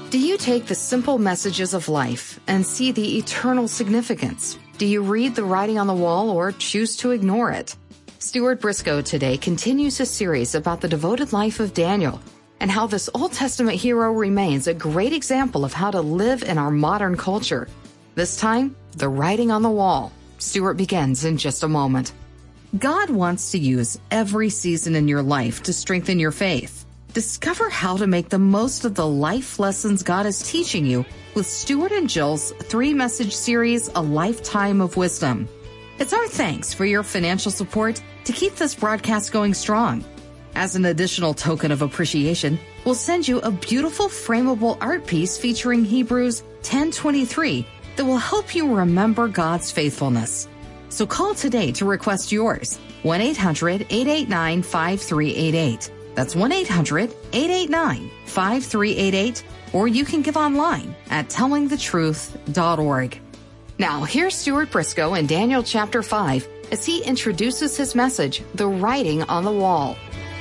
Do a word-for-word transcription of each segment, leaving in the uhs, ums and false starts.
Do you take the simple messages of life and see the eternal significance? Do you read the writing on the wall or choose to ignore it? Stuart Briscoe today continues his series about the devoted life of Daniel and how this Old Testament hero remains a great example of how to live in our modern culture. This time, the writing on the wall. Stuart begins in just a moment. God wants to use every season in your life to strengthen your faith. Discover how to make the most of the life lessons God is teaching you with Stuart and Jill's three-message series, A Lifetime of Wisdom. It's our thanks for your financial support to keep this broadcast going strong. As an additional token of appreciation, we'll send you a beautiful frameable art piece featuring Hebrews ten twenty-three that will help you remember God's faithfulness. So call today to request yours, one eight hundred eight eight nine five three eight eight. That's one eight hundred eight eight nine five three eight eight, or you can give online at telling the truth dot org. Now, here's Stuart Briscoe in Daniel chapter five as he introduces his message, The Writing on the Wall.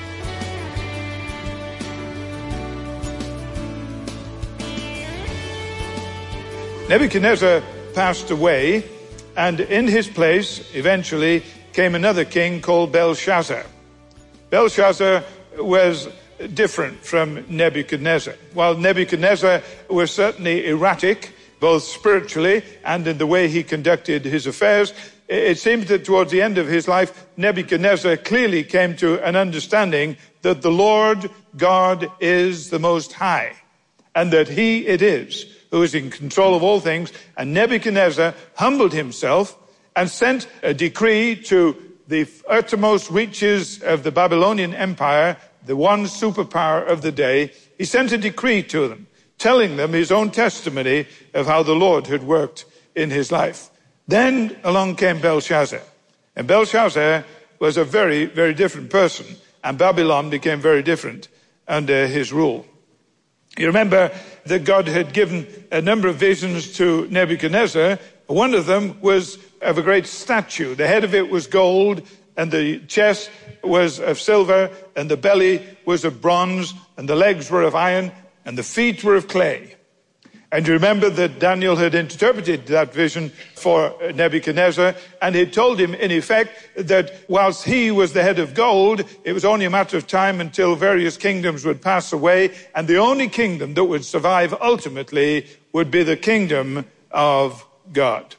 Nebuchadnezzar passed away, and in his place eventually came another king called Belshazzar. Belshazzar was different from Nebuchadnezzar. While Nebuchadnezzar was certainly erratic, both spiritually and in the way he conducted his affairs, it seems that towards the end of his life, Nebuchadnezzar clearly came to an understanding that the Lord God is the Most High, and that he it is who is in control of all things. And Nebuchadnezzar humbled himself and sent a decree to the uttermost reaches of the Babylonian Empire, the one superpower of the day. He sent a decree to them, telling them his own testimony of how the Lord had worked in his life. Then along came Belshazzar. And Belshazzar was a very, very different person. And Babylon became very different under his rule. You remember that God had given a number of visions to Nebuchadnezzar. One of them was of a great statue. The head of it was gold, and the chest was of silver, and the belly was of bronze, and the legs were of iron, and the feet were of clay. And you remember that Daniel had interpreted that vision for Nebuchadnezzar, and he told him, in effect, that whilst he was the head of gold, it was only a matter of time until various kingdoms would pass away, and the only kingdom that would survive ultimately would be the kingdom of God.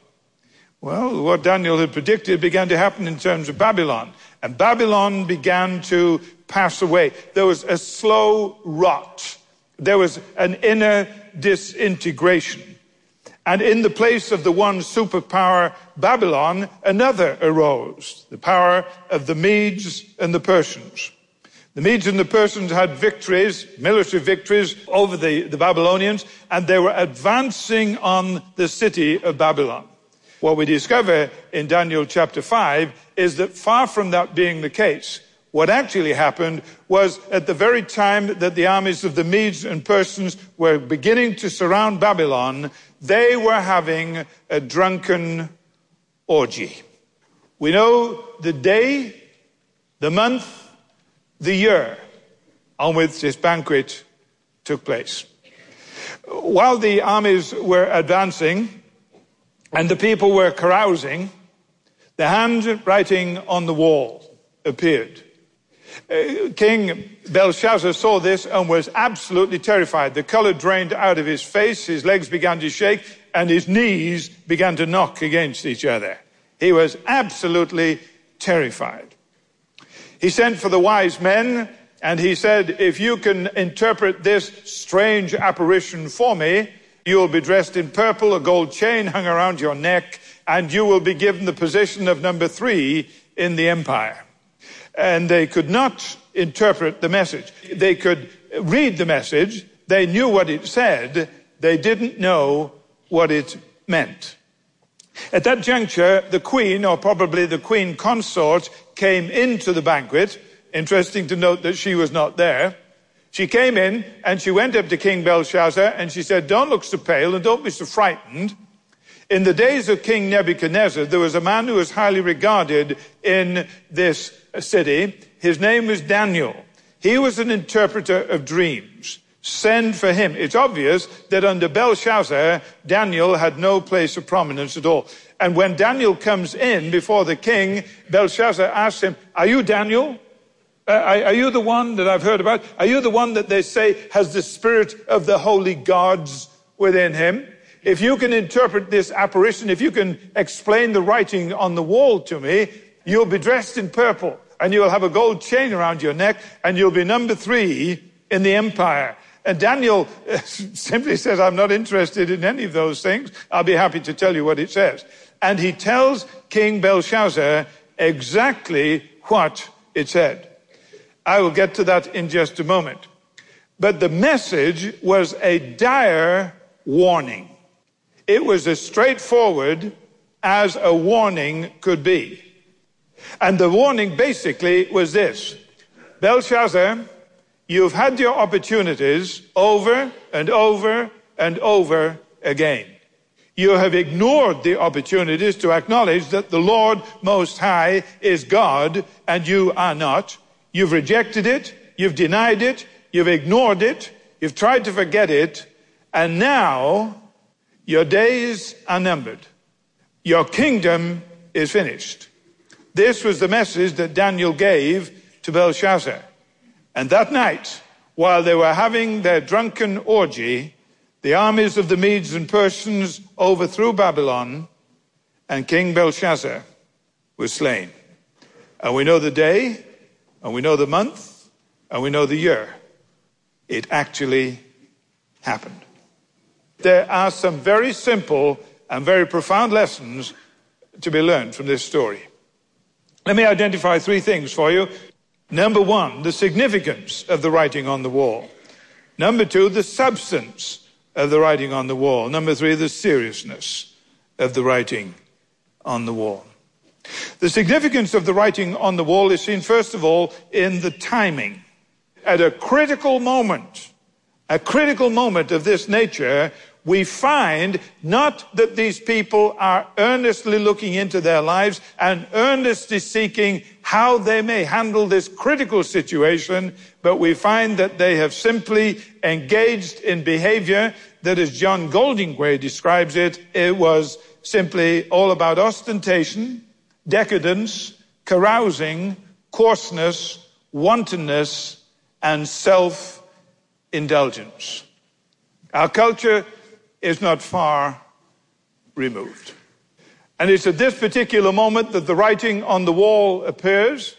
Well, what Daniel had predicted began to happen in terms of Babylon, and Babylon began to pass away. There was a slow rot. There was an inner disintegration. And in the place of the one superpower, Babylon, another arose, the power of the Medes and the Persians. The Medes and the Persians had victories, military victories over the, the Babylonians, and they were advancing on the city of Babylon. What we discover in Daniel chapter five is that far from that being the case, what actually happened was at the very time that the armies of the Medes and Persians were beginning to surround Babylon, they were having a drunken orgy. We know the day, the month, the year on which this banquet took place. While the armies were advancing and the people were carousing, the handwriting on the wall appeared. Uh, King Belshazzar saw this and was absolutely terrified. The color drained out of his face, his legs began to shake, and his knees began to knock against each other. He was absolutely terrified. He sent for the wise men, and he said, if you can interpret this strange apparition for me, you will be dressed in purple, a gold chain hung around your neck, and you will be given the position of number three in the empire. And they could not interpret the message. They could read the message. They knew what it said. They didn't know what it meant. At that juncture, the queen, or probably the queen consort, came into the banquet. Interesting to note that she was not there. She came in and she went up to King Belshazzar and she said, don't look so pale and don't be so frightened. In the days of King Nebuchadnezzar, there was a man who was highly regarded in this city. His name was Daniel. He was an interpreter of dreams. Send for him. It's obvious that under Belshazzar, Daniel had no place of prominence at all. And when Daniel comes in before the king, Belshazzar asks him, are you Daniel? Uh, are, are you the one that I've heard about? Are you the one that they say has the spirit of the holy gods within him? If you can interpret this apparition, if you can explain the writing on the wall to me, you'll be dressed in purple and you'll have a gold chain around your neck and you'll be number three in the empire. And Daniel uh, simply says, I'm not interested in any of those things. I'll be happy to tell you what it says. And he tells King Belshazzar exactly what it said. I will get to that in just a moment. But the message was a dire warning. It was as straightforward as a warning could be. And the warning basically was this: Belshazzar, you've had your opportunities over and over and over again. You have ignored the opportunities to acknowledge that the Lord Most High is God and you are not. You've rejected it, you've denied it, you've ignored it, you've tried to forget it, and now your days are numbered. Your kingdom is finished. This was the message that Daniel gave to Belshazzar. And that night, while they were having their drunken orgy, the armies of the Medes and Persians overthrew Babylon, and King Belshazzar was slain. And we know the day, and we know the month, and we know the year. It actually happened. There are some very simple and very profound lessons to be learned from this story. Let me identify three things for you. Number one, the significance of the writing on the wall. Number two, the substance of the writing on the wall. Number three, the seriousness of the writing on the wall. The significance of the writing on the wall is seen, first of all, in the timing. At a critical moment, a critical moment of this nature, we find not that these people are earnestly looking into their lives and earnestly seeking how they may handle this critical situation, but we find that they have simply engaged in behavior that, as John Goldingay describes it, it was simply all about ostentation, decadence, carousing, coarseness, wantonness, and self-indulgence. Our culture is not far removed. And it's at this particular moment that the writing on the wall appears.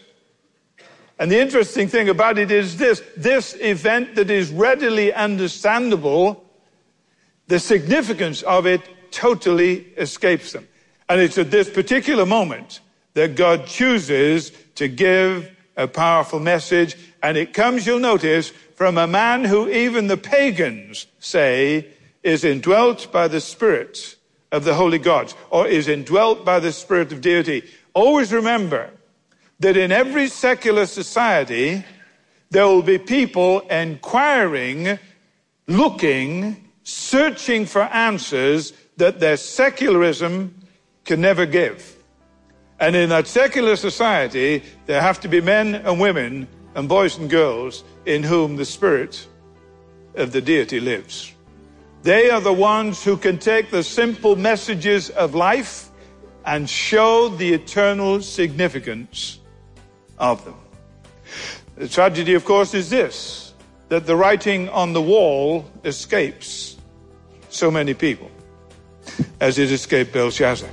And the interesting thing about it is this, this event that is readily understandable, the significance of it totally escapes them. And it's at this particular moment that God chooses to give a powerful message. And it comes, you'll notice, from a man who even the pagans say is indwelt by the Spirit of the holy gods, or is indwelt by the Spirit of deity. Always remember that in every secular society, there will be people inquiring, looking, searching for answers that their secularism can never give. And in that secular society, there have to be men and women and boys and girls in whom the Spirit of the deity lives. They are the ones who can take the simple messages of life and show the eternal significance of them. The tragedy, of course, is this, that the writing on the wall escapes so many people, as it escaped Belshazzar.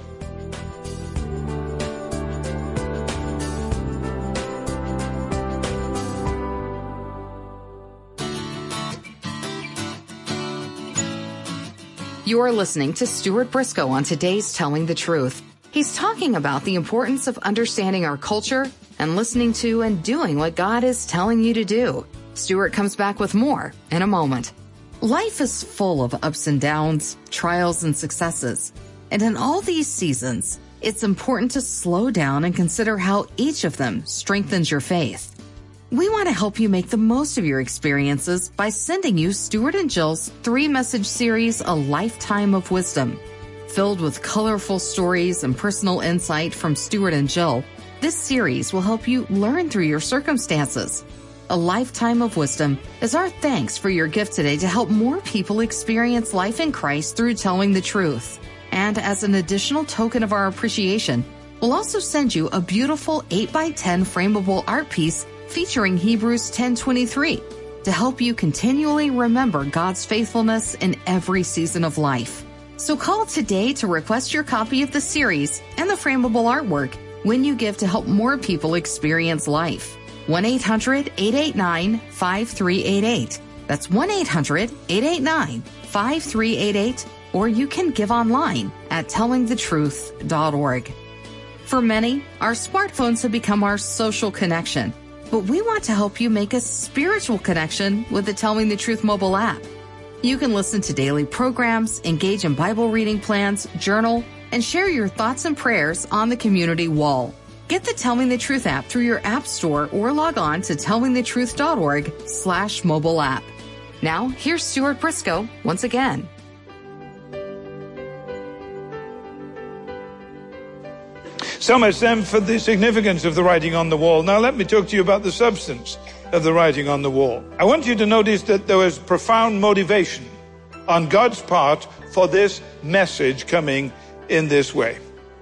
You're listening to Stuart Briscoe on today's Telling the Truth. He's talking about the importance of understanding our culture and listening to and doing what God is telling you to do. Stuart comes back with more in a moment. Life is full of ups and downs, trials and successes. And in all these seasons, it's important to slow down and consider how each of them strengthens your faith. We want to help you make the most of your experiences by sending you Stuart and Jill's three-message series, A Lifetime of Wisdom. Filled with colorful stories and personal insight from Stuart and Jill, this series will help you learn through your circumstances. A Lifetime of Wisdom is our thanks for your gift today to help more people experience life in Christ through telling the truth. And as an additional token of our appreciation, we'll also send you a beautiful eight by ten frameable art piece featuring Hebrews ten twenty-three to help you continually remember God's faithfulness in every season of life. So call today to request your copy of the series and the frameable artwork when you give to help more people experience life. one eight hundred eight eight nine five three eight eight. That's one eight hundred eight eight nine five three eight eight, or you can give online at telling the truth dot org. For many, our smartphones have become our social connection, but we want to help you make a spiritual connection with the Telling the Truth mobile app. You can listen to daily programs, engage in Bible reading plans, journal, and share your thoughts and prayers on the community wall. Get the Telling the Truth app through your app store or log on to telling the truth dot org slash mobile app. Now, here's Stuart Briscoe once again. So much then for the significance of the writing on the wall. Now let me talk to you about the substance of the writing on the wall. I want you to notice that there was profound motivation on God's part for this message coming in this way.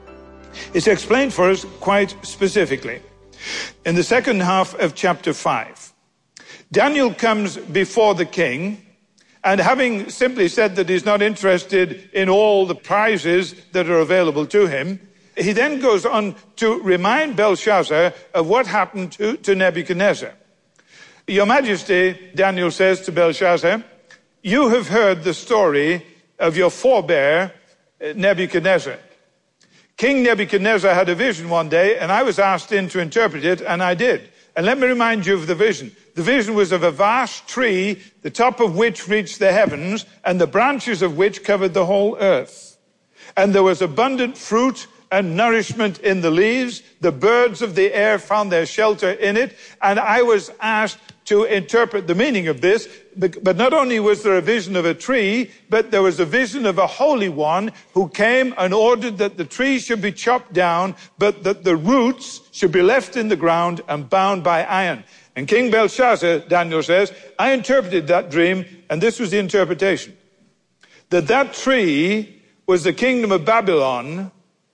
It's explained for us quite specifically. In the second half of chapter five, Daniel comes before the king, and having simply said that he's not interested in all the prizes that are available to him, he then goes on to remind Belshazzar of what happened to, to Nebuchadnezzar. Your Majesty, Daniel says to Belshazzar, you have heard the story of your forebear, Nebuchadnezzar. King Nebuchadnezzar had a vision one day, and I was asked in to interpret it, and I did. And let me remind you of the vision. The vision was of a vast tree, the top of which reached the heavens, and the branches of which covered the whole earth. And there was abundant fruit and nourishment in the leaves. The birds of the air found their shelter in it. And I was asked to interpret the meaning of this. But not only was there a vision of a tree, but there was a vision of a Holy One who came and ordered that the tree should be chopped down, but that the roots should be left in the ground and bound by iron. And King Belshazzar, Daniel says, I interpreted that dream, and this was the interpretation. That that tree was the kingdom of Babylon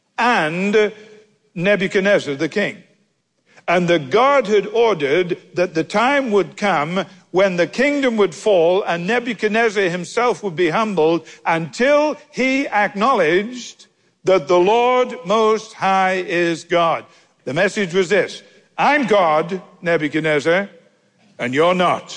and Nebuchadnezzar, the king. And that God had ordered that the time would come when the kingdom would fall and Nebuchadnezzar himself would be humbled until he acknowledged that the Lord Most High is God. The message was this: I'm God, Nebuchadnezzar, and you're not.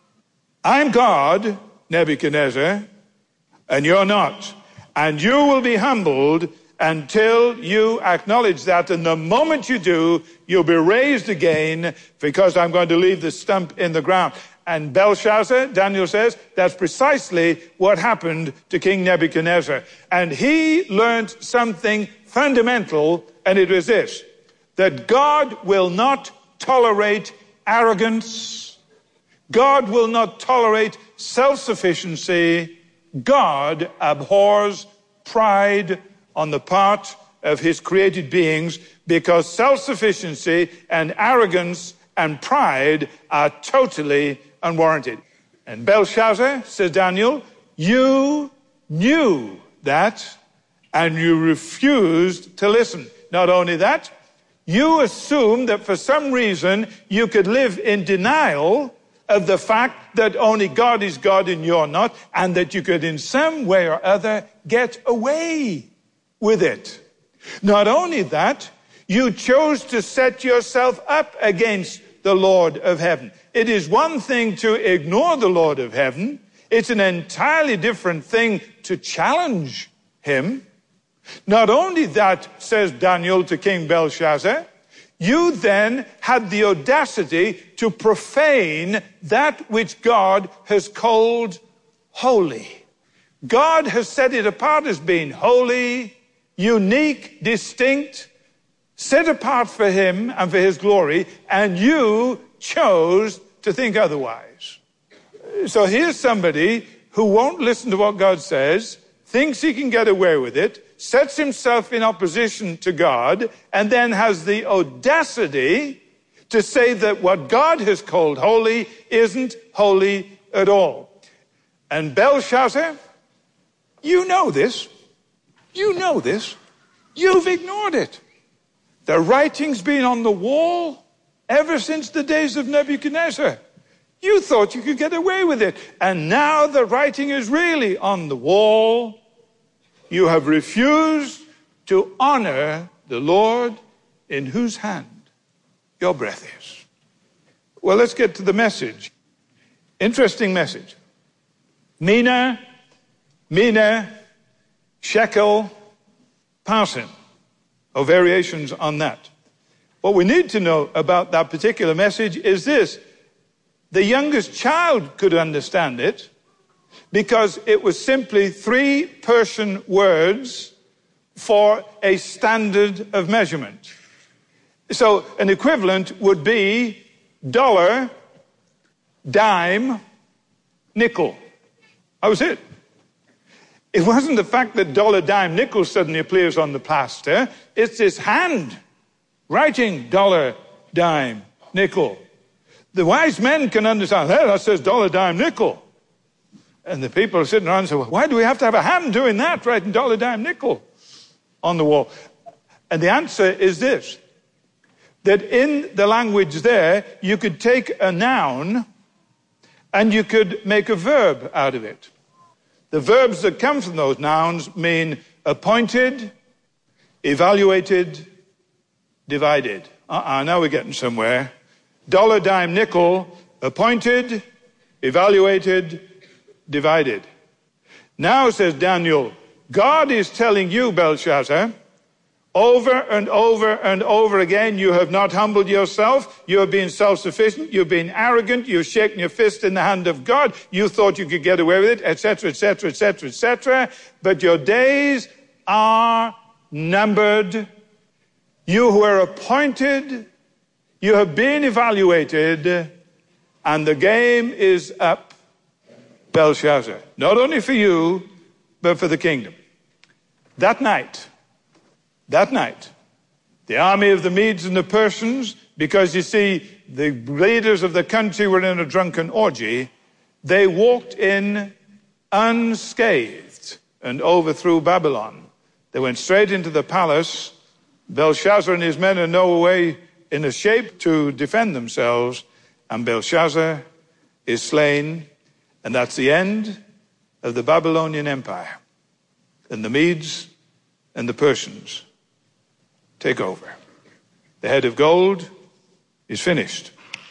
I'm God, Nebuchadnezzar, and you're not. And you will be humbled until you acknowledge that. And the moment you do, you'll be raised again, because I'm going to leave the stump in the ground. And Belshazzar, Daniel says, that's precisely what happened to King Nebuchadnezzar. And he learned something fundamental, and it was this: that God will not tolerate arrogance. God will not tolerate self-sufficiency. God abhors pride on the part of his created beings, because self-sufficiency and arrogance and pride are totally unwarranted. And Belshazzar, says Daniel, you knew that and you refused to listen. Not only that, you assumed that for some reason you could live in denial of the fact that only God is God and you're not, and that you could in some way or other get away with it. Not only that, you chose to set yourself up against the Lord of heaven. It is one thing to ignore the Lord of heaven. It's an entirely different thing to challenge him. Not only that, says Daniel to King Belshazzar, you then had the audacity to profane that which God has called holy. God has set it apart as being holy, unique, distinct, set apart for him and for his glory, and you chose to think otherwise. So here's somebody who won't listen to what God says, thinks he can get away with it, sets himself in opposition to God, and then has the audacity to say that what God has called holy isn't holy at all. And Belshazzar, you know this. You know this. You've ignored it. The writing's been on the wall ever since the days of Nebuchadnezzar. You thought you could get away with it. And now the writing is really on the wall. You have refused to honor the Lord in whose hand your breath is. Well, let's get to the message. Interesting message. Mina, Mina, shekel, parsin, or variations on that. What we need to know about that particular message is this. The youngest child could understand it because it was simply three Persian words for a standard of measurement. So an equivalent would be dollar, dime, nickel. That was it. It wasn't the fact that dollar, dime, nickel suddenly appears on the plaster. It's this hand writing dollar, dime, nickel. The wise men can understand, hey, that says dollar, dime, nickel. And the people are sitting around and say, well, why do we have to have a hand doing that, writing dollar, dime, nickel on the wall? And the answer is this, that in the language there, you could take a noun and you could make a verb out of it. The verbs that come from those nouns mean appointed, evaluated, divided. Uh-uh, now we're getting somewhere. Dollar, dime, nickel, appointed, evaluated, divided. Now, says Daniel, God is telling you, Belshazzar, over and over and over again, you have not humbled yourself. You have been self-sufficient. You've been arrogant. You've shaken your fist in the hand of God. You thought you could get away with it, et cetera, et cetera, et cetera, et cetera. But your days are numbered. You who are appointed, you have been evaluated, and the game is up, Belshazzar. Not only for you, but for the kingdom. That night, That night, the army of the Medes and the Persians, because you see, the leaders of the country were in a drunken orgy, they walked in unscathed and overthrew Babylon. They went straight into the palace. Belshazzar and his men are no way in a shape to defend themselves, and Belshazzar is slain, and that's the end of the Babylonian Empire. And the Medes and the Persians take over. The head of gold is finished,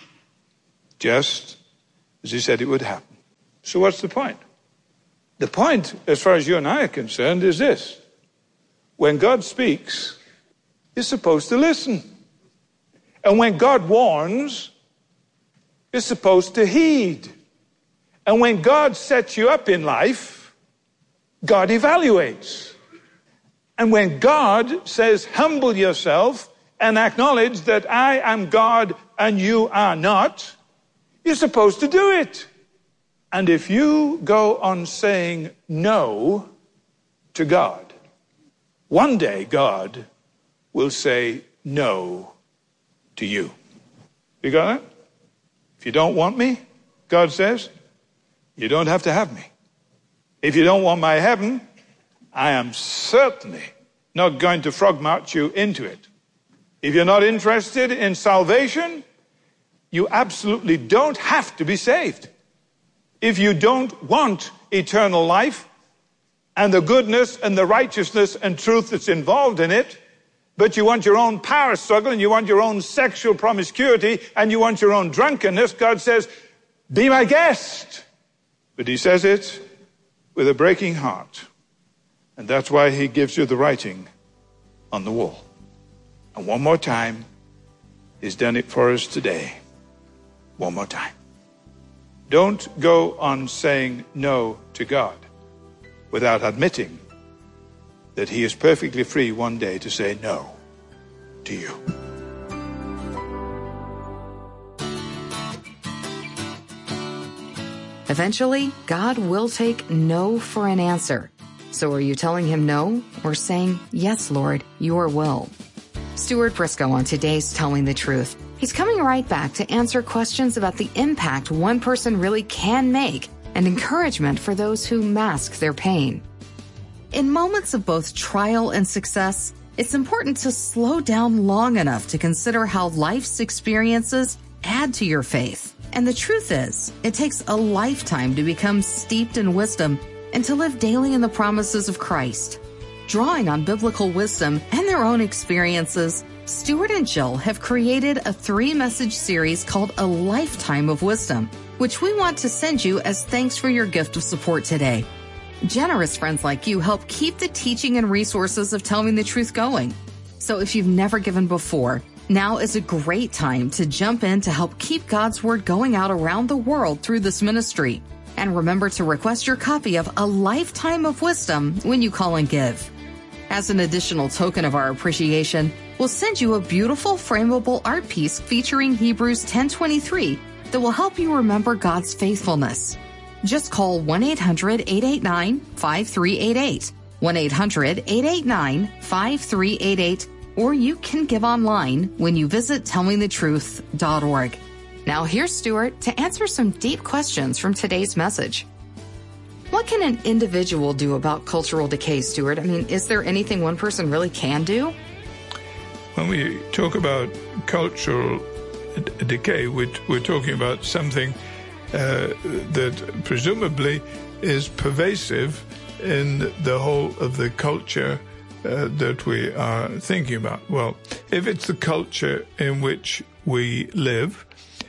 just as he said it would happen. So what's the point? The point, as far as you and I are concerned, is this. When God speaks, you're supposed to listen. And when God warns, you're supposed to heed. And when God sets you up in life, God evaluates. And when God says, humble yourself and acknowledge that I am God and you are not, you're supposed to do it. And if you go on saying no to God, one day God will say no to you. You got that? If you don't want me, God says, you don't have to have me. If you don't want my heaven, I am certainly not going to frog march you into it. If you're not interested in salvation, you absolutely don't have to be saved. If you don't want eternal life and the goodness and the righteousness and truth that's involved in it, but you want your own power struggle and you want your own sexual promiscuity and you want your own drunkenness, God says, be my guest. But he says it with a breaking heart. And that's why he gives you the writing on the wall. And one more time, he's done it for us today. One more time. Don't go on saying no to God without admitting that he is perfectly free one day to say no to you. Eventually, God will take no for an answer. So are you telling him no or saying, yes, Lord, your will? Stuart Briscoe on today's Telling the Truth. He's coming right back to answer questions about the impact one person really can make and encouragement for those who mask their pain. In moments of both trial and success, it's important to slow down long enough to consider how life's experiences add to your faith. And the truth is, it takes a lifetime to become steeped in wisdom and to live daily in the promises of Christ. Drawing on biblical wisdom and their own experiences, Stuart and Jill have created a three-message series called A Lifetime of Wisdom, which we want to send you as thanks for your gift of support today. Generous friends like you help keep the teaching and resources of Telling the Truth going. So if you've never given before, now is a great time to jump in to help keep God's Word going out around the world through this ministry. And remember to request your copy of A Lifetime of Wisdom when you call and give. As an additional token of our appreciation, we'll send you a beautiful frameable art piece featuring Hebrews ten twenty-three that will help you remember God's faithfulness. Just call one eight hundred, eight eight nine, five three eight eight, one eight hundred, eight eight nine, five three eight eight, or you can give online when you visit telling the truth dot org. Now here's Stuart to answer some deep questions from today's message. What can an individual do about cultural decay, Stuart? I mean, is there anything one person really can do? When we talk about cultural d- decay, we're, we're talking about something uh, that presumably is pervasive in the whole of the culture uh, that we are thinking about. Well, if it's the culture in which we live,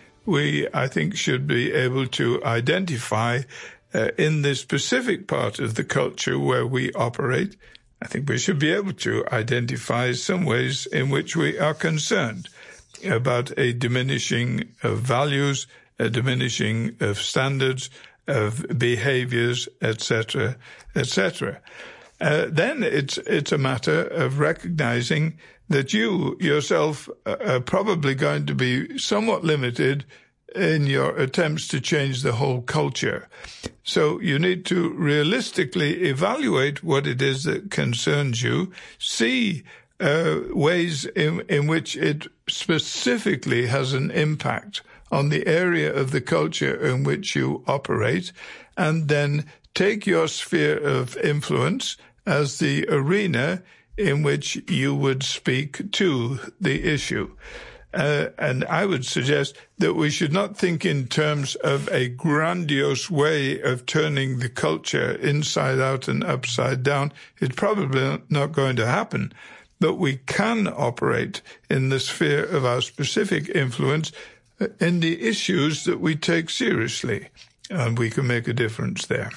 we, I think, should be able to identify uh, in the specific part of the culture where we operate, I think we should be able to identify some ways in which we are concerned about a diminishing of values, a diminishing of standards, of behaviors, et cetera, et cetera. Uh, then it's it's a matter of recognizing that you yourself are probably going to be somewhat limited in your attempts to change the whole culture. So you need to realistically evaluate what it is that concerns you, see uh, ways in, in which it specifically has an impact on the area of the culture in which you operate, and then take your sphere of influence as the arena in which you would speak to the issue. Uh, and I would suggest that we should not think in terms of a grandiose way of turning the culture inside out and upside down. It's probably not going to happen. But we can operate in the sphere of our specific influence in the issues that we take seriously, and we can make a difference there.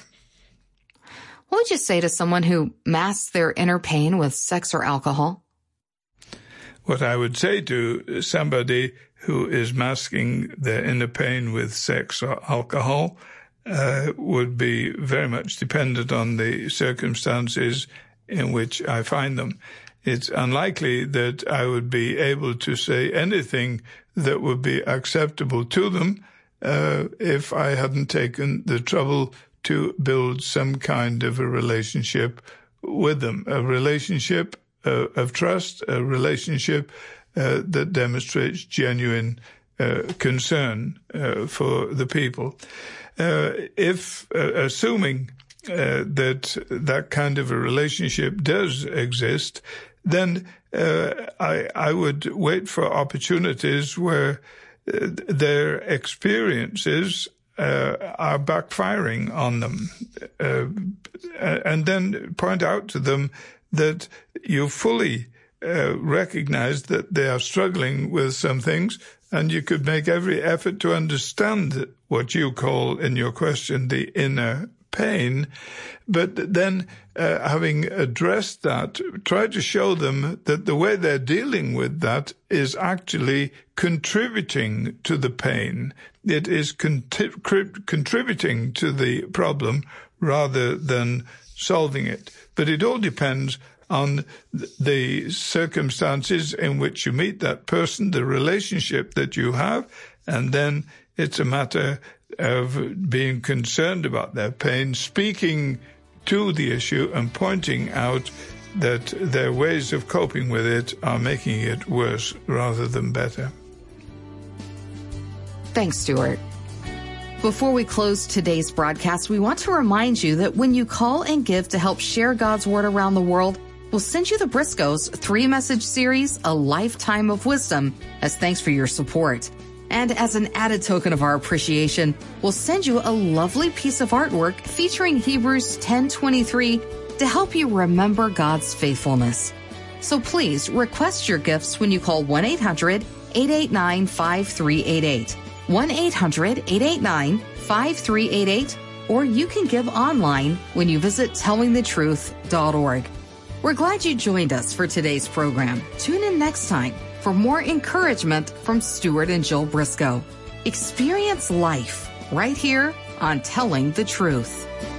What would you say to someone who masks their inner pain with sex or alcohol? What I would say to somebody who is masking their inner pain with sex or alcohol uh, would be very much dependent on the circumstances in which I find them. It's unlikely that I would be able to say anything that would be acceptable to them uh, if I hadn't taken the trouble to build some kind of a relationship with them, a relationship uh, of trust, a relationship uh, that demonstrates genuine uh, concern uh, for the people. Uh, if, uh, assuming uh, that that kind of a relationship does exist, then uh, I, I would wait for opportunities where uh, their experiences uh, are backfiring on them, uh, and then point out to them that you fully uh, recognize that they are struggling with some things, and you could make every effort to understand what you call in your question the inner pain. But then, uh, having addressed that, try to show them that the way they're dealing with that is actually contributing to the pain. It is conti- contributing to the problem rather than solving it. But it all depends on the circumstances in which you meet that person, the relationship that you have, and then it's a matter of being concerned about their pain, speaking to the issue and pointing out that their ways of coping with it are making it worse rather than better. Thanks, Stuart. Before we close today's broadcast, we want to remind you that when you call and give to help share God's Word around the world, we'll send you the Briscoes' three-message series, A Lifetime of Wisdom, as thanks for your support. And as an added token of our appreciation, we'll send you a lovely piece of artwork featuring Hebrews ten twenty-three to help you remember God's faithfulness. So please request your gifts when you call one eight hundred eight eight nine five three eight eight, one eight hundred eight eight nine five three eight eight, or you can give online when you visit telling the truth dot org. We're glad you joined us for today's program. Tune in next time for more encouragement from Stuart and Jill Briscoe. Experience life right here on Telling the Truth.